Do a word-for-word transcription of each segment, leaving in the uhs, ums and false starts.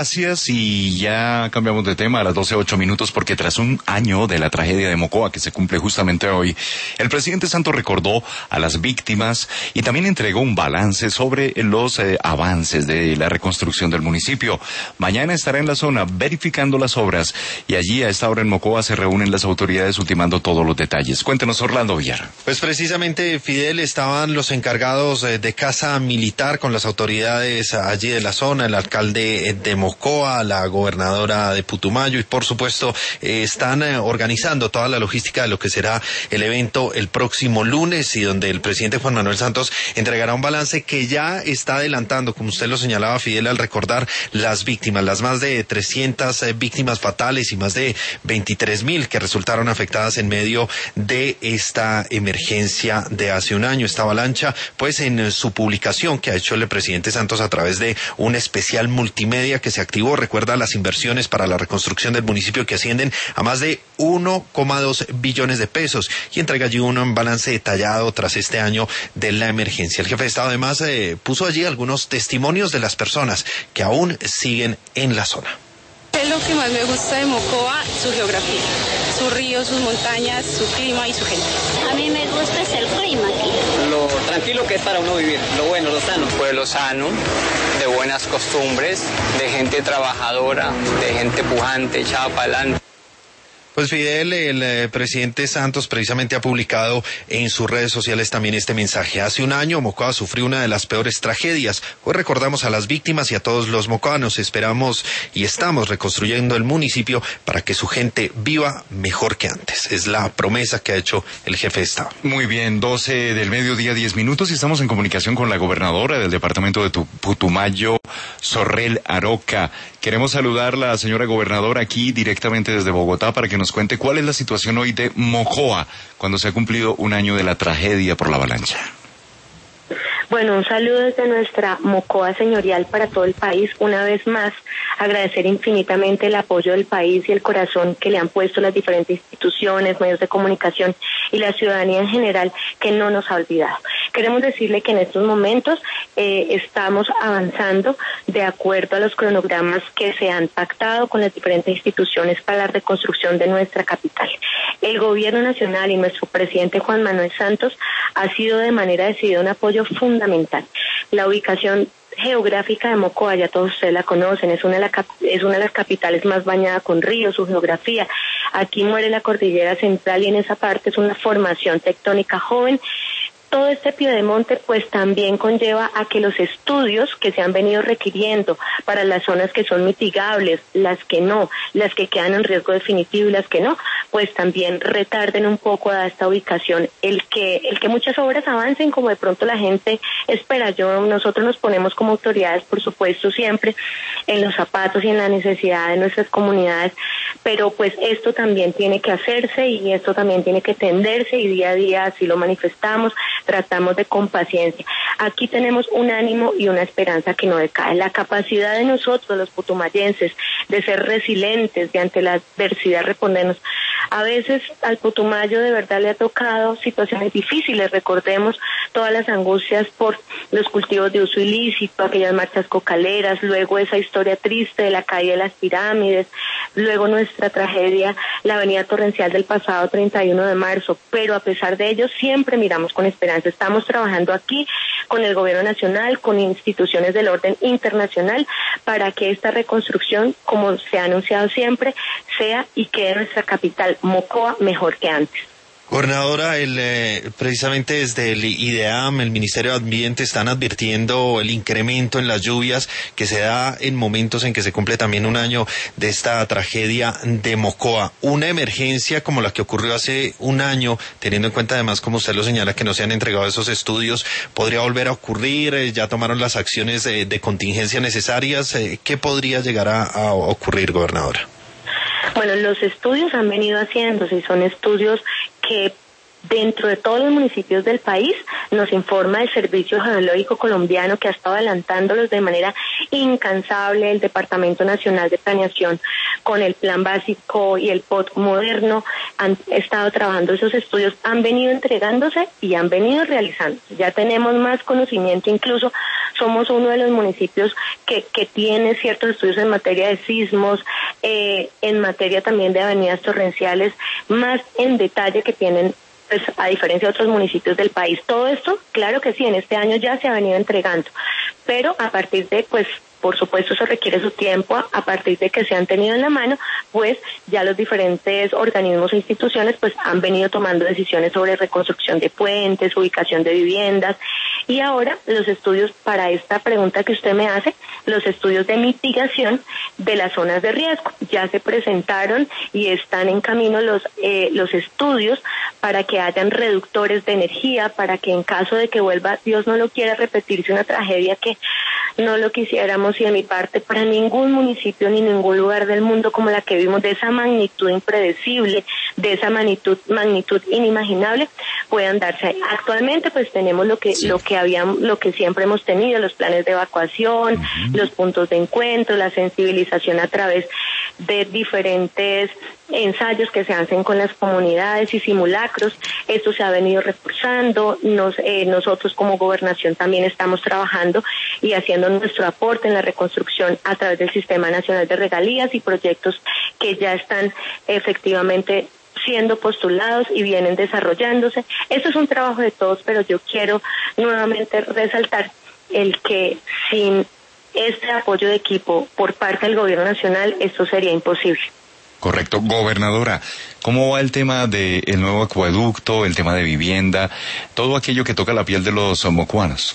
Gracias, y ya cambiamos de tema a las doce ocho minutos, porque tras un año de la tragedia de Mocoa, que se cumple justamente hoy, el presidente Santos recordó a las víctimas y también entregó un balance sobre los eh, avances de la reconstrucción del municipio. Mañana estará en la zona verificando las obras, y allí a esta hora en Mocoa se reúnen las autoridades ultimando todos los detalles. Cuéntenos, Orlando Villar. Pues precisamente, Fidel, estaban los encargados eh, de casa militar con las autoridades allí de la zona, el alcalde de Mocoa, Mocoa, la gobernadora de Putumayo, y por supuesto eh, están eh, organizando toda la logística de lo que será el evento el próximo lunes, y donde el presidente Juan Manuel Santos entregará un balance que ya está adelantando, como usted lo señalaba, Fidel, al recordar las víctimas, las más de trescientas eh, víctimas fatales y más de veintitrés mil que resultaron afectadas en medio de esta emergencia de hace un año. Esta avalancha, pues en su publicación que ha hecho el presidente Santos a través de un especial multimedia que se activó, recuerda las inversiones para la reconstrucción del municipio que ascienden a más de uno coma dos billones de pesos, y entrega allí un balance detallado tras este año de la emergencia. El jefe de Estado además eh, puso allí algunos testimonios de las personas que aún siguen en la zona. Es lo que más me gusta de Mocoa, su geografía, sus ríos, sus montañas, su clima y su gente. A mí me gusta es el clima aquí. Lo tranquilo que es para uno vivir, lo bueno, lo sano. Pueblo sano, de buenas costumbres, de gente trabajadora, de gente pujante, echada para adelante. Pues Fidel, el eh, presidente Santos precisamente ha publicado en sus redes sociales también este mensaje. Hace un año Mocoa sufrió una de las peores tragedias. Hoy recordamos a las víctimas y a todos los mocoanos. Esperamos y estamos reconstruyendo el municipio para que su gente viva mejor que antes. Es la promesa que ha hecho el jefe de Estado. Muy bien, doce del mediodía, diez minutos, y estamos en comunicación con la gobernadora del departamento de Putumayo, Sorrel Aroca. Queremos saludarla, señora gobernadora, aquí directamente desde Bogotá, para que nos cuente cuál es la situación hoy de Mocoa, cuando se ha cumplido un año de la tragedia por la avalancha. Bueno, un saludo desde nuestra Mocoa señorial para todo el país. Una vez más, agradecer infinitamente el apoyo del país y el corazón que le han puesto las diferentes instituciones, medios de comunicación y la ciudadanía en general, que no nos ha olvidado. Queremos decirle que en estos momentos eh, estamos avanzando de acuerdo a los cronogramas que se han pactado con las diferentes instituciones para la reconstrucción de nuestra capital. El gobierno nacional y nuestro presidente Juan Manuel Santos ha sido de manera decidida un apoyo fundamental. La ubicación geográfica de Mocoa, ya todos ustedes la conocen, es una de, la cap- es una de las capitales más bañada con ríos, su geografía. Aquí muere la cordillera central y en esa parte es una formación tectónica joven. Todo este piedemonte pues también conlleva a que los estudios que se han venido requiriendo para las zonas que son mitigables, las que no, las que quedan en riesgo definitivo y las que no, pues también retarden un poco a esta ubicación el que el que muchas obras avancen como de pronto la gente espera. Yo nosotros nos ponemos como autoridades, por supuesto, siempre en los zapatos y en la necesidad de nuestras comunidades, pero pues esto también tiene que hacerse y esto también tiene que tenderse, y día a día así lo manifestamos. Tratamos de con paciencia. Aquí tenemos un ánimo y una esperanza que no decae. La capacidad de nosotros, los putumayenses, de ser resilientes, de ante la adversidad respondernos. A veces al Putumayo de verdad le ha tocado situaciones difíciles. Recordemos todas las angustias por los cultivos de uso ilícito, aquellas marchas cocaleras, luego esa historia triste de la caída de las pirámides, luego nuestra tragedia, la avenida torrencial del pasado treinta y uno de marzo. Pero a pesar de ello siempre miramos con esperanza. Estamos trabajando aquí con el gobierno nacional, con instituciones del orden internacional, para que esta reconstrucción, como se ha anunciado siempre, sea y quede nuestra capital, Mocoa, mejor que antes. Gobernadora, el, eh, precisamente desde el IDEAM, el Ministerio de Ambiente, están advirtiendo el incremento en las lluvias que se da en momentos en que se cumple también un año de esta tragedia de Mocoa. Una emergencia como la que ocurrió hace un año, teniendo en cuenta además, como usted lo señala, que no se han entregado esos estudios, ¿podría volver a ocurrir? Eh, ¿Ya tomaron las acciones de, de contingencia necesarias? Eh, ¿Qué podría llegar a, a ocurrir, gobernadora? Bueno, los estudios han venido haciéndose y son estudios que dentro de todos los municipios del país nos informa el Servicio Geológico Colombiano, que ha estado adelantándolos de manera incansable. El Departamento Nacional de Planeación con el Plan Básico y el P O T moderno han estado trabajando esos estudios, han venido entregándose y han venido realizándose. Ya tenemos más conocimiento incluso somos uno de los municipios que, que tiene ciertos estudios en materia de sismos, eh, en materia también de avenidas torrenciales, más en detalle que tienen, pues, a diferencia de otros municipios del país. Todo esto, claro que sí, en este año ya se ha venido entregando, pero a partir de, pues, por supuesto, eso requiere su tiempo, a partir de que se han tenido en la mano, pues ya los diferentes organismos e instituciones pues han venido tomando decisiones sobre reconstrucción de puentes, ubicación de viviendas, y ahora los estudios para esta pregunta que usted me hace, los estudios de mitigación de las zonas de riesgo. Ya se presentaron y están en camino los, eh, los estudios para que hayan reductores de energía, para que en caso de que vuelva, Dios no lo quiera, repetirse una tragedia que no lo quisiéramos, y de mi parte para ningún municipio ni ningún lugar del mundo como la que vimos, de esa magnitud impredecible, de esa magnitud magnitud inimaginable, puedan darse. Actualmente pues tenemos lo que sí. lo que habíamos, lo que siempre hemos tenido, los planes de evacuación, uh-huh. los puntos de encuentro, la sensibilización a través de diferentes ensayos que se hacen con las comunidades y simulacros. Esto se ha venido reforzando. Nos, eh, nosotros como gobernación también estamos trabajando y haciendo nuestro aporte en la reconstrucción a través del Sistema Nacional de Regalías y proyectos que ya están efectivamente siendo postulados y vienen desarrollándose. Esto es un trabajo de todos, pero yo quiero nuevamente resaltar el que sin este apoyo de equipo por parte del gobierno nacional, esto sería imposible. Correcto. Gobernadora, ¿cómo va el tema del nuevo acueducto, el tema de vivienda, todo aquello que toca la piel de los mocoanos?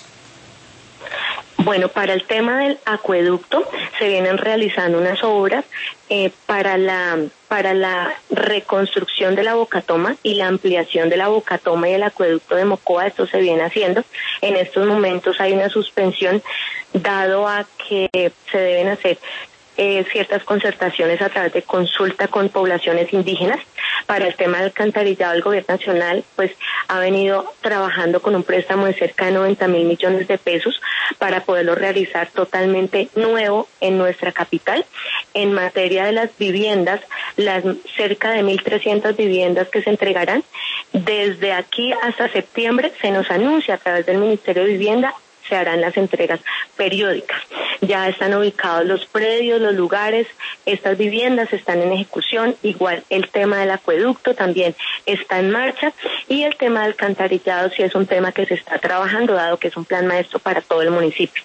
Bueno, para el tema del acueducto se vienen realizando unas obras eh, para la para la reconstrucción de la Bocatoma y la ampliación de la Bocatoma y el acueducto de Mocoa. Esto se viene haciendo. En estos momentos hay una suspensión dado a que se deben hacer Eh, ciertas concertaciones a través de consulta con poblaciones indígenas. Para el tema del alcantarillado, el gobierno nacional pues ha venido trabajando con un préstamo de cerca de noventa mil millones de pesos para poderlo realizar totalmente nuevo en nuestra capital. En materia de las viviendas, las cerca de mil trescientas viviendas que se entregarán, desde aquí hasta septiembre se nos anuncia a través del Ministerio de Vivienda, se harán las entregas periódicas. Ya están ubicados los predios, los lugares, estas viviendas están en ejecución. Igual el tema del acueducto también está en marcha, y el tema del alcantarillado sí es un tema que se está trabajando, dado que es un plan maestro para todo el municipio.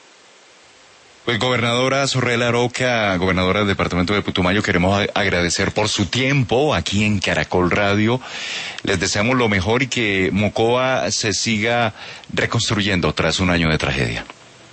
Pues gobernadora Zorrela Aroca, gobernadora del departamento de Putumayo, queremos agradecer por su tiempo aquí en Caracol Radio. Les deseamos lo mejor y que Mocoa se siga reconstruyendo tras un año de tragedia.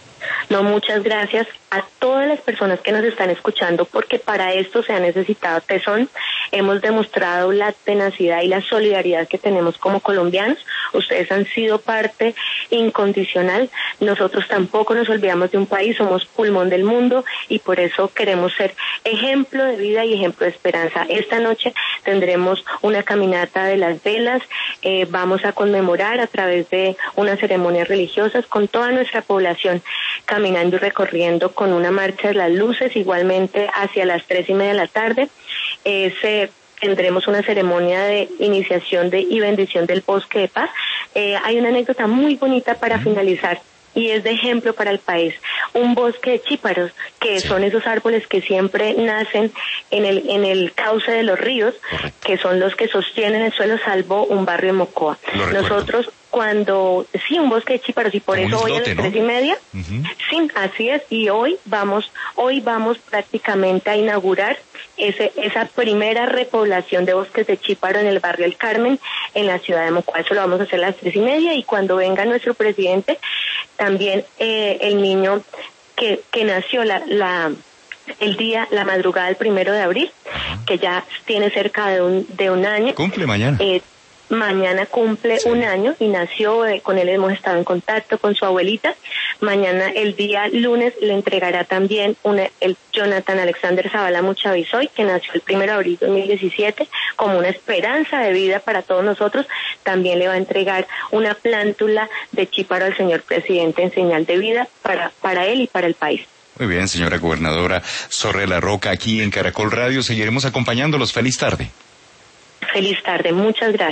No, muchas gracias a todas las personas que nos están escuchando, porque para esto se ha necesitado tesón. Hemos demostrado la tenacidad y la solidaridad que tenemos como colombianos. Ustedes han sido parte incondicional. Nosotros tampoco nos olvidamos de un país, somos pulmón del mundo, y por eso queremos ser ejemplo de vida y ejemplo de esperanza. Esta noche tendremos una caminata de las velas, eh, vamos a conmemorar a través de unas ceremonias religiosas con toda nuestra población, caminando y recorriendo con una marcha de las luces. Igualmente hacia las tres y media de la tarde eh, se tendremos una ceremonia de iniciación de y bendición del bosque de paz. Eh, hay una anécdota muy bonita para finalizar, y es de ejemplo para el país. Un bosque de chíparos, que sí. son esos árboles que siempre nacen en el en el cauce de los ríos, correcto, que son los que sostienen el suelo, salvo un barrio de Mocoa. Nosotros cuando, sí, un bosque de chíparos, y por Como eso hoy islote, a las ¿no? tres y media, uh-huh. sí, así es, y hoy vamos, hoy vamos prácticamente a inaugurar ese, esa primera repoblación de bosques de chíparo en el barrio El Carmen, en la ciudad de Mocoa. Eso lo vamos a hacer a las tres y media, y cuando venga nuestro presidente, también eh, el niño que, que nació la, la el día, la madrugada del primero de abril, uh-huh. que ya tiene cerca de un, de un año. Cumple mañana. Eh, Mañana cumple sí. un año y nació, eh, con él hemos estado en contacto con su abuelita. Mañana, el día lunes, le entregará también una, el Jonathan Alexander Zavala Muchavisoy, que nació el primero de abril de dos mil diecisiete, como una esperanza de vida para todos nosotros. También le va a entregar una plántula de chíparo al señor presidente en señal de vida para, para él y para el país. Muy bien, señora gobernadora Zorrela Aroca, aquí en Caracol Radio. Seguiremos acompañándolos. Feliz tarde. Feliz tarde. Muchas gracias.